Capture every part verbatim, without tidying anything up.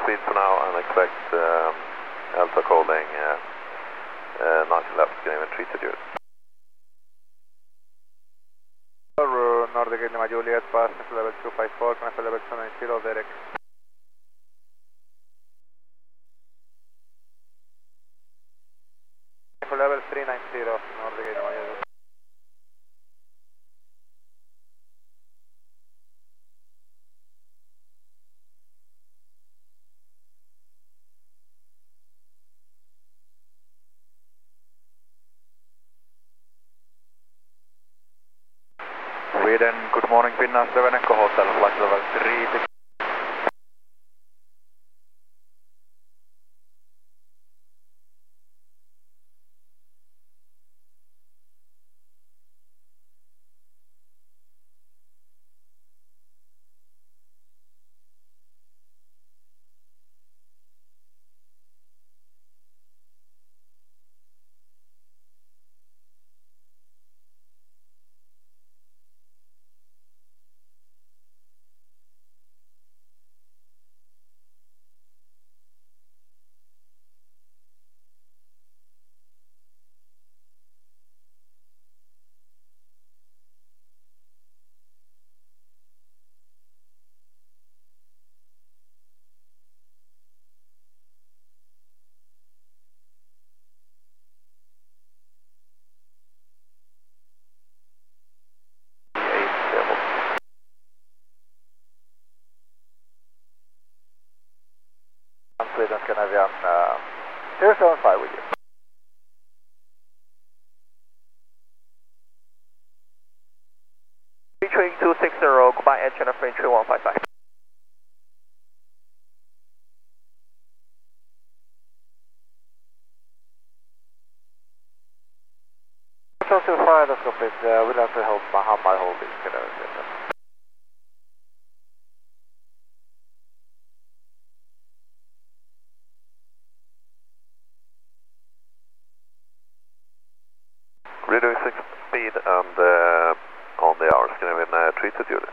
speed for now and expect um, Alpha calling uh, uh, ninety left, Scandinavian three two zero. Nordic Lima Juliet, pass level two five four, connect level two nine zero, direct. Level three nine zero, Nordic Lima Juliet. Sweden, good morning, Finland seven Echo Hotel, flight level three. Sweden Scandinavian uh, zero seven five with you. Featuring two six zero, goodbye edge and a frame three one five five. So to fire the scope is, uh, we'll have to hold my, how my hold is going to Redoing six speed and uh, on the hour, Scandinavian uh, three two zero.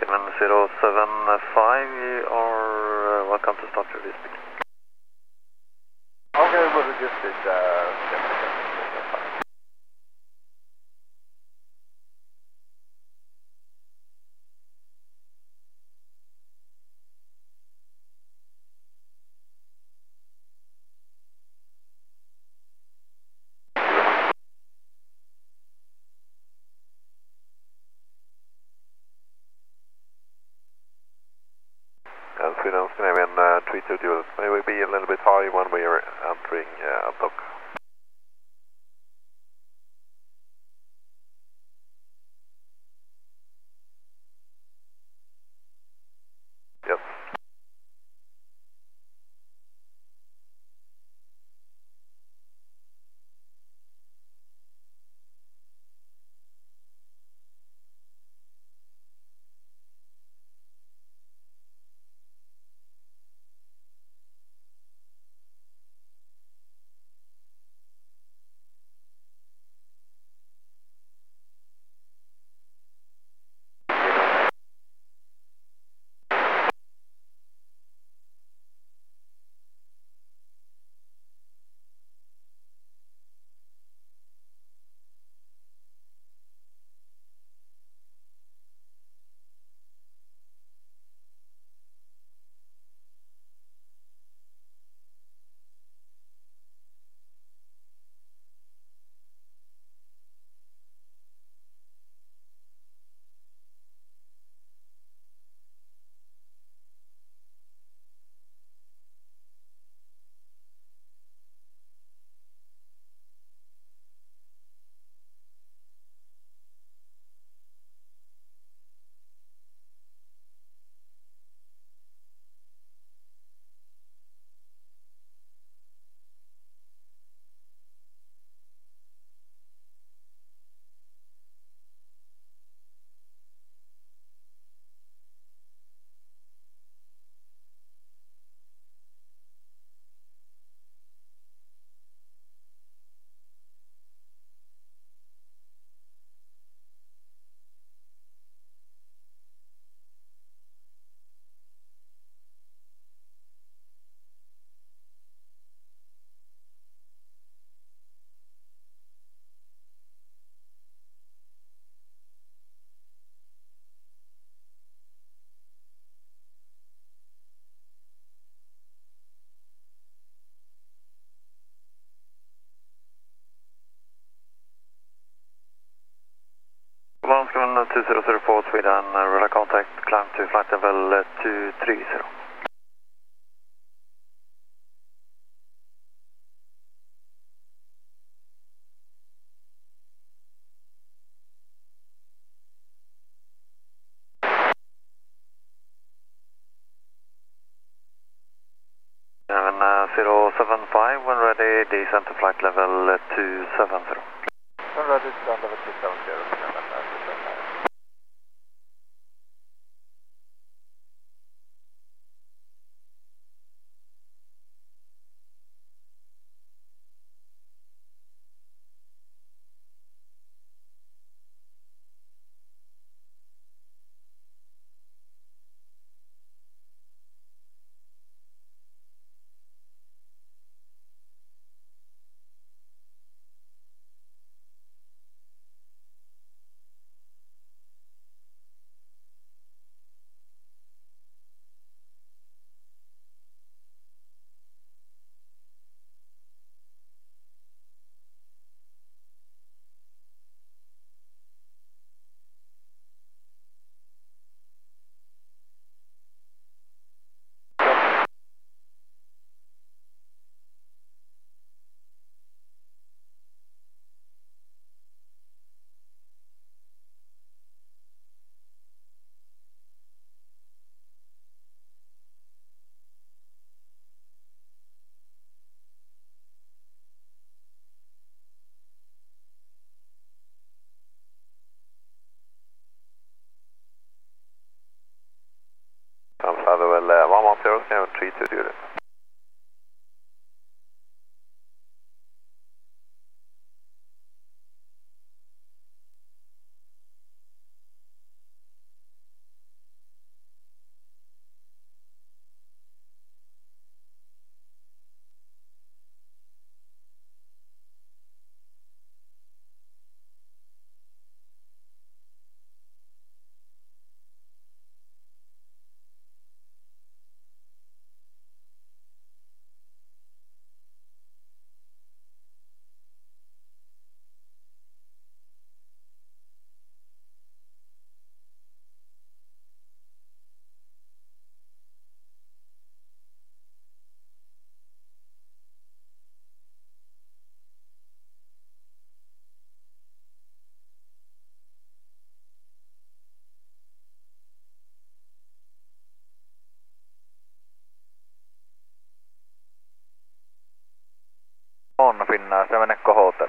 Cayman zero seven five, you are uh, welcome to start your speak. Okay, we'll reduce this. Uh, And Sweden Scandinavian uh, three two Juliet, may we be a little bit high when we are entering uh, dock. Yes. One two zero zero four Sweden, uh, radar contact, climb to flight level uh, two three zero. Seven uh, zero seven five, when ready, descend to flight level uh, two seven zero. when ready, down level two seven zero. Flight level uh, one one zero, Scandinavian three two Juliet. one, Finnair seven Echo Hotel.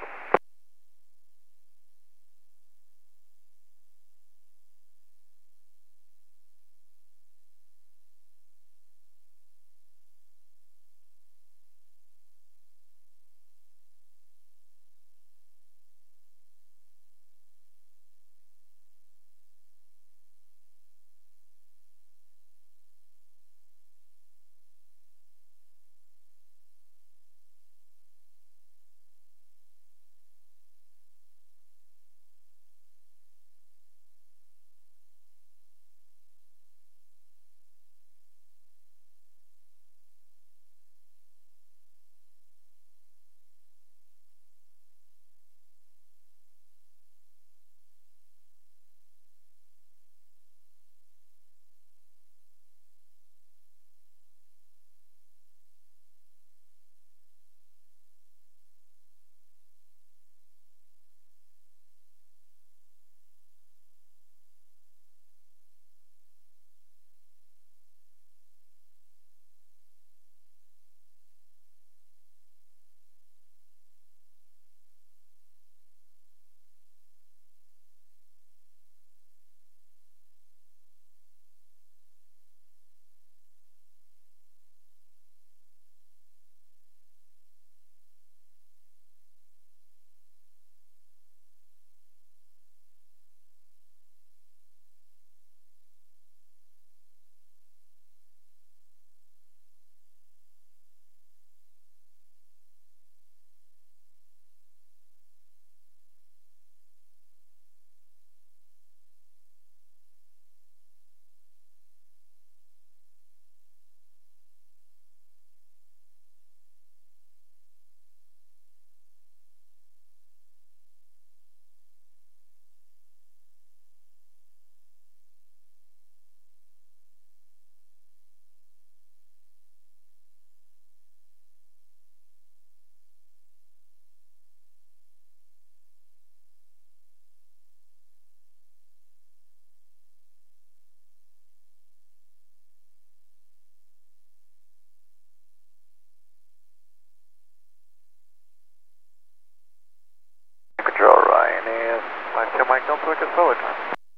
Control Ryan is five two Mike Delta, good forward time.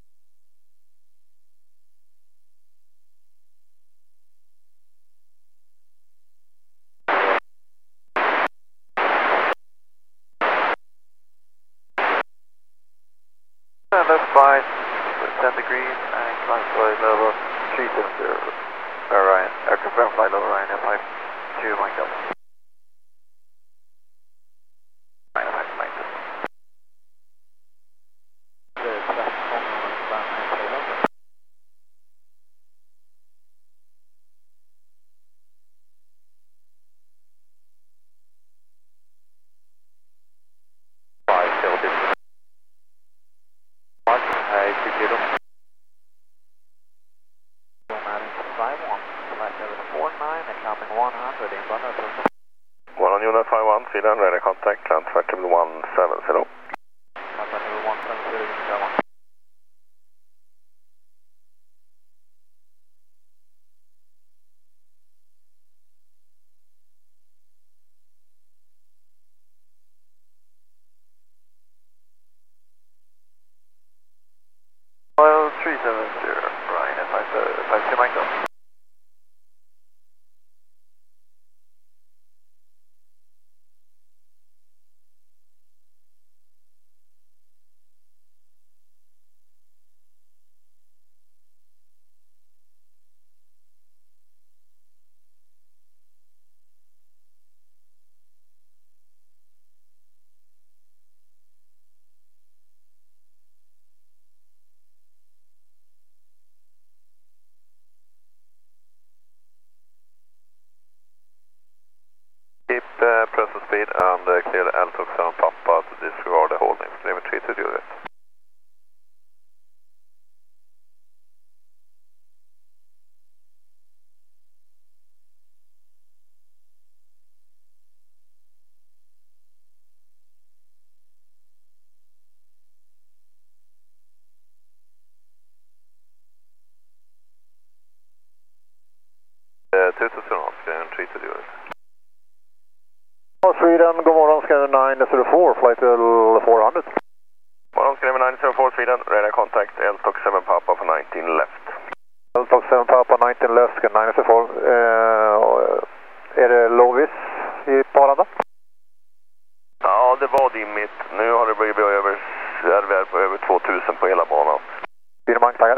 And that's fine, ten degrees and climb flight level three seventy, uh, Ryan, uh, confirm flight level Ryan at five two Mike Delta. Ryan at five two Mike Delta. One on unit five one, see down, radar contact, transfer to one seven zero. Transfer to one seven zero, unit one. Well, three seven zero, Ryan at five two Mike Delta. Keep uh, present speed and uh, clear the L T O seven Papa to disregard the holding. Limit treated unit. Uh, two two zero, clear and treated unit. Sweden Sweden, god morgon, Scanner nine zero four, flight level four hundred. Morgon, Scanner nine zero four Sweden, radar contact, L-Tox seven Papa for nineteen left. L-Tox seven Papa nineteen left, Scanner nine zero four. Uh, är det Lovis i Paranda? Ja, det var dimmigt. Nu har det blivit över R V R på över tvåtusen på hela banan. Finemang, tackar.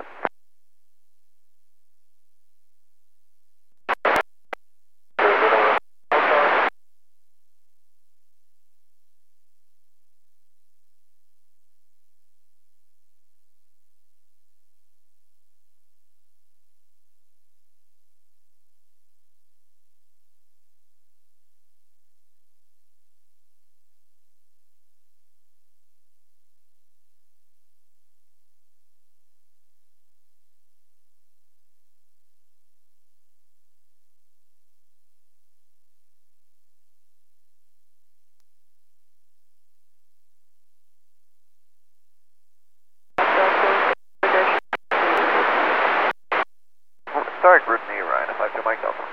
Start route me, Ryan, if I have to mic up.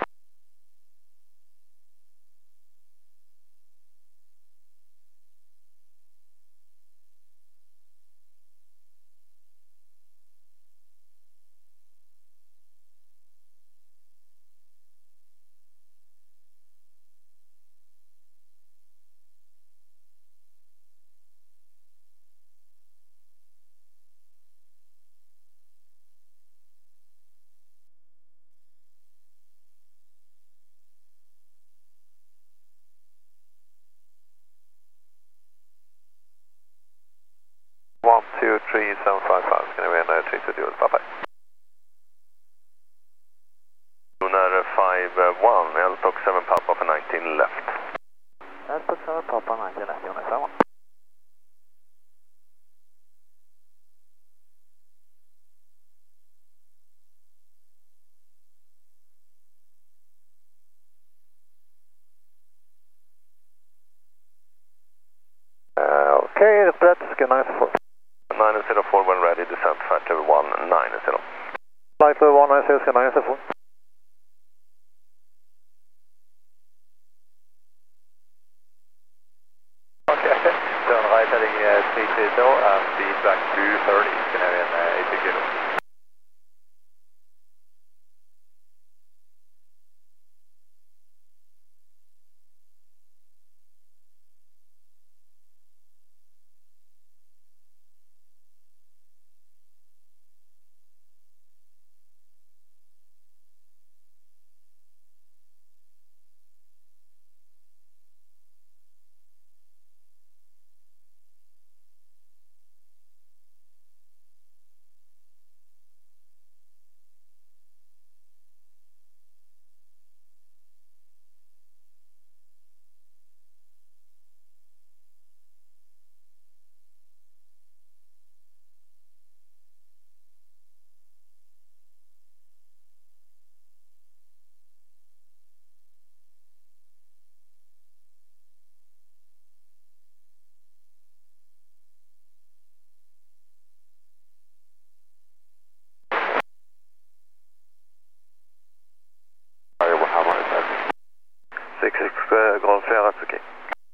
one two three seven five five, ska ni vara three two zero, bye bye. Lunar five one, L-Tox seven Papa for nineteen left. L-Tox seven Papa nineteen left, Unit seven. Uh, okay, it's Brett, Scanner nine zero four. nine zero four when ready, descent flight level one nine zero. Flight level one nine zero, Scanner nine zero four. Okay, turn right heading uh, three three zero and speed back two thirty, Scandinavian uh, eighty kilo. six six uh, Golf Sierra, that's okay.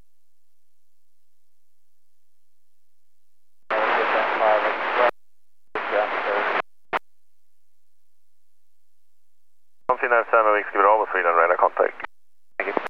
Finnair seven, vi skriver av oss Sweden, radar contact. Thank you.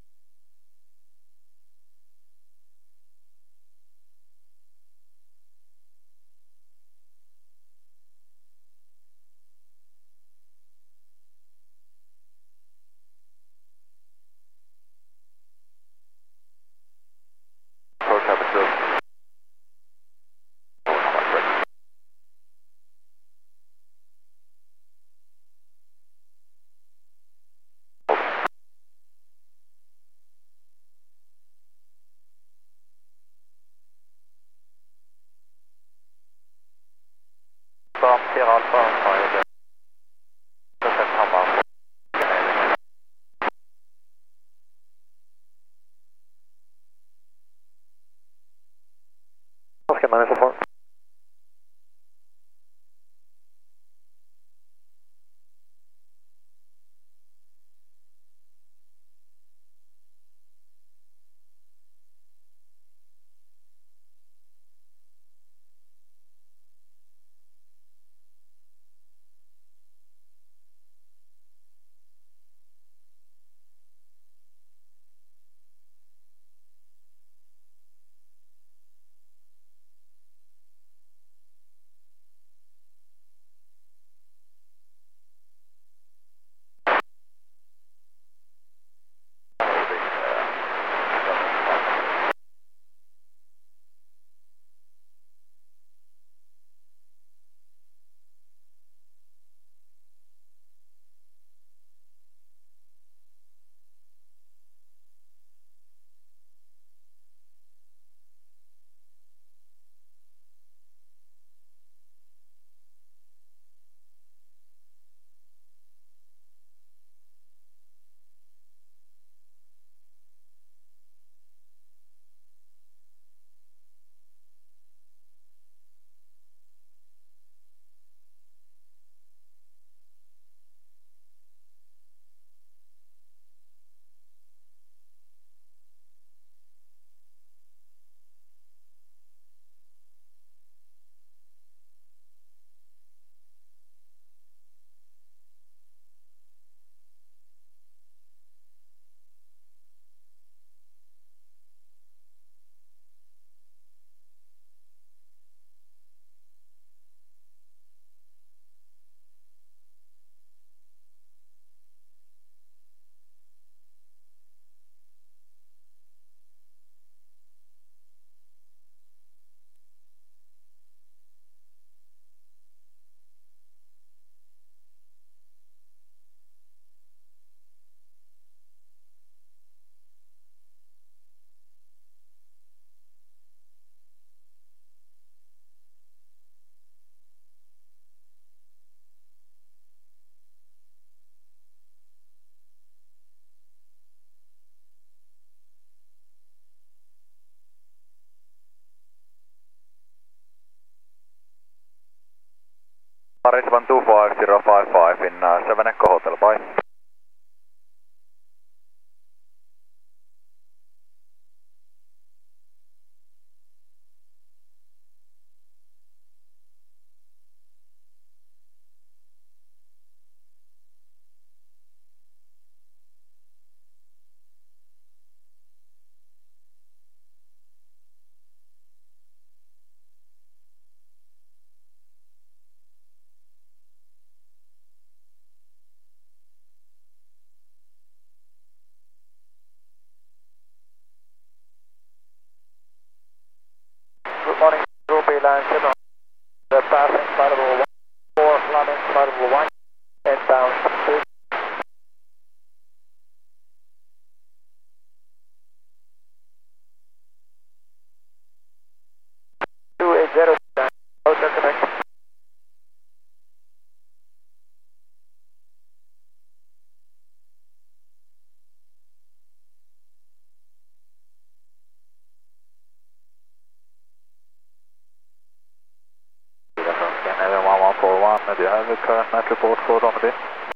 Approach habit two. one two five zero five five in uh, seven Echo Hotel, bye. Good morning, Ruby Line seven. The passing flight level one four, landing flight level one, inbound two. two eight zero, hotel connect. From Scandinavian one one four one, do you have the current net report for Ronneby?